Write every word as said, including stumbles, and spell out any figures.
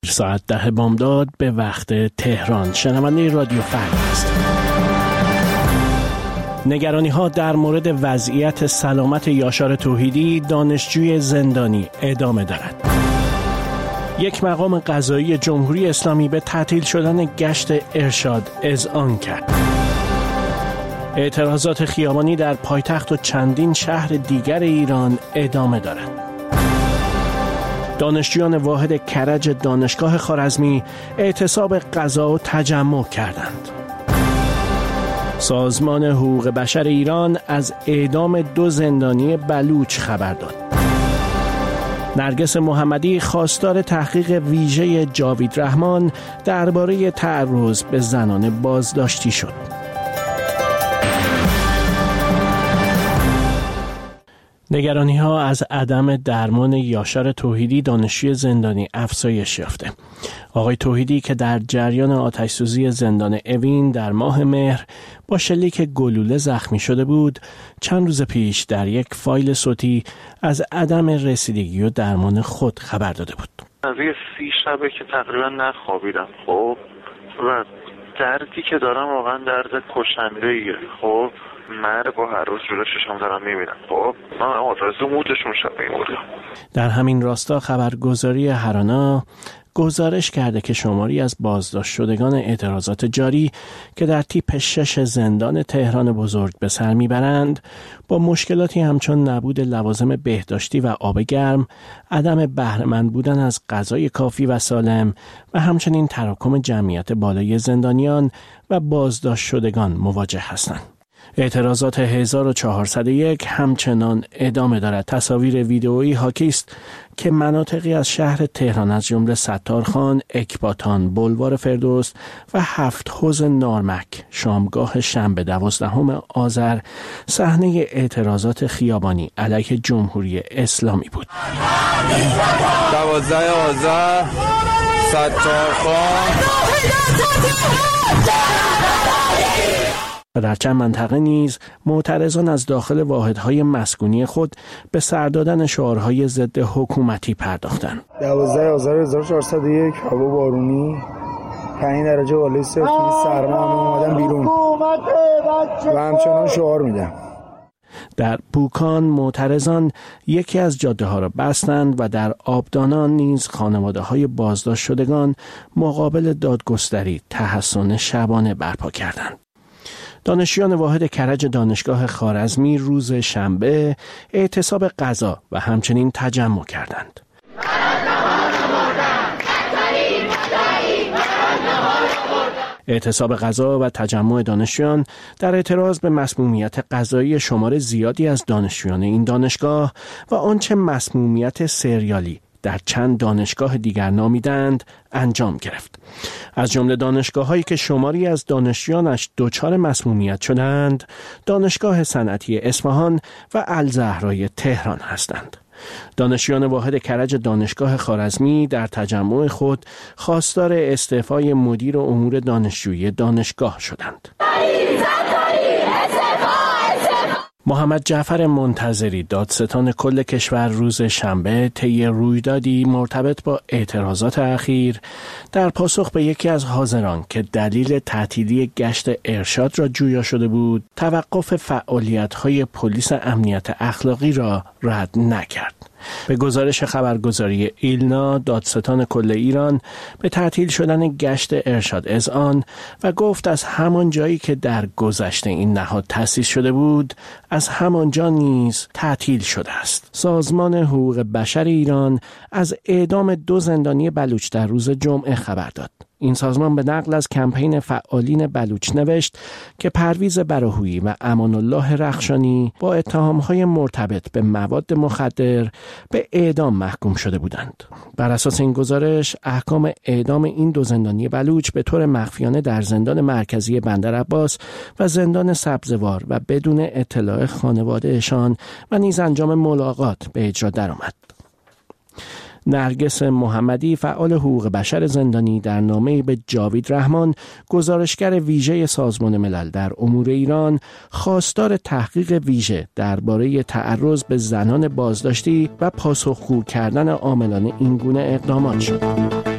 ساعت ده بامداد به وقت تهران. شنونده رادیو فردا است. نگرانی ها در مورد وضعیت سلامت یاشار توحیدی دانشجوی زندانی ادامه دارد. یک مقام قضایی جمهوری اسلامی به تعطیل شدن گشت ارشاد اذعان کرد. اعتراضات خیابانی در پایتخت و چندین شهر دیگر ایران ادامه دارد. دانشجویان واحد کرج دانشگاه خوارزمی اعتصاب غذا و تجمع کردند. سازمان حقوق بشر ایران از اعدام دو زندانی بلوچ خبر داد. نرگس محمدی خواستار تحقیق ویژه جاوید رحمان درباره تعرض به زنان بازداشتی شد. نگرانی ها از عدم درمان یاشار توحیدی دانشجوی زندانی افزایش یافته. آقای توحیدی که در جریان آتش‌سوزی زندان اوین در ماه مهر با شلیک گلوله زخمی شده بود، چند روز پیش در یک فایل صوتی از عدم رسیدگی و درمان خود خبر داده بود. از یه سی شبه که تقریبا نخوابیدم، خب و دردی که دارم واقعا درد کشنده‌ایه. خب مرگ و هر روز جلو چشم دارم میبینم. خب من آرزو موتشون شب میمونم. در همین راستا خبرگزاری هرانا گزارش کرده که شماری از بازداشت شدگان اعتراضات جاری که در تیپ شش زندان تهران بزرگ به سر میبرند با مشکلاتی همچون نبود لوازم بهداشتی و آب گرم، عدم بهره‌مند بودن از غذای کافی و سالم و همچنین تراکم جمعیت بالای زندانیان و بازداشت شدگان مواجه هستند. اعتراضات هزار و چهارصد و یک همچنان ادامه دارد. تصاویر ویدئویی حاکی است که مناطقی از شهر تهران از جمله ستارخان، اکباتان، بلوار فردوس و هفت حوض نارمک شامگاه شنبه دوازدهم آذر صحنه اعتراضات خیابانی علیه جمهوری اسلامی بود. دوازده آذر ستارخان و در چند منطقه نیز معترضان از داخل واحدهای مسکونی خود به سر دادن شعارهای ضد حکومتی پرداختند. دوازده آذر هزار و چهارصد و یک هوا بارونی، پنج درجه بالای صفر، سرما، همه اومدن بیرون و همچنان شعار میدن. در بوکان معترضان یکی از جاده ها را بستند و در آبدانان نیز خانواده های بازداشت شدگان مقابل دادگستری تحصن شبانه برپا کردند. دانشجویان واحد کرج دانشگاه خوارزمی روز شنبه اعتصاب غذا و همچنین تجمع کردند. اعتصاب غذا و تجمع دانشجویان در اعتراض به مسمومیت غذایی شمار زیادی از دانشجویان این دانشگاه و آنچه مسمومیت سریالی در چند دانشگاه دیگر نامیدند انجام گرفت. از جمله دانشگاه‌هایی که شماری از دانشجویانش دچار مسمومیت شدند، دانشگاه صنعتی اصفهان و الزهرای تهران هستند. دانشجویان واحد کرج دانشگاه خوارزمی در تجمع خود خواستار استعفای مدیر امور دانشجویی دانشگاه شدند. محمد جعفر منتظری دادستان کل کشور روز شنبه طی رویدادی مرتبط با اعتراضات اخیر در پاسخ به یکی از حاضران که دلیل تعطیلی گشت ارشاد را جویا شده بود، توقف فعالیت‌های پلیس امنیت اخلاقی را رد نکرد. به گزارش خبرگزاری ایلنا، دادستان کل ایران به تعطیل شدن گشت ارشاد اذعان و گفت از همان جایی که در گذشته این نهاد تأسیس شده بود، از همان جا نیز تعطیل شده است. سازمان حقوق بشر ایران از اعدام دو زندانی بلوچ در روز جمعه خبر داد. این سازمان به نقل از کمپین فعالین بلوچ نوشت که پرویز براهویی و امان الله رخشانی با اتهام‌های مرتبط به مواد مخدر به اعدام محکوم شده بودند. بر اساس این گزارش، احکام اعدام این دو زندانی بلوچ به طور مخفیانه در زندان مرکزی بندرعباس و زندان سبزوار و بدون اطلاع خانواده‌شان و نیز انجام ملاقات به اجرا درآمد. نرگس محمدی فعال حقوق بشر زندانی در نامه‌ای به جاوید رحمان گزارشگر ویژه سازمان ملل در امور ایران خواستار تحقیق ویژه درباره تعرض به زنان بازداشتی و پاسخگو کردن عاملان این گونه اقدامات شد.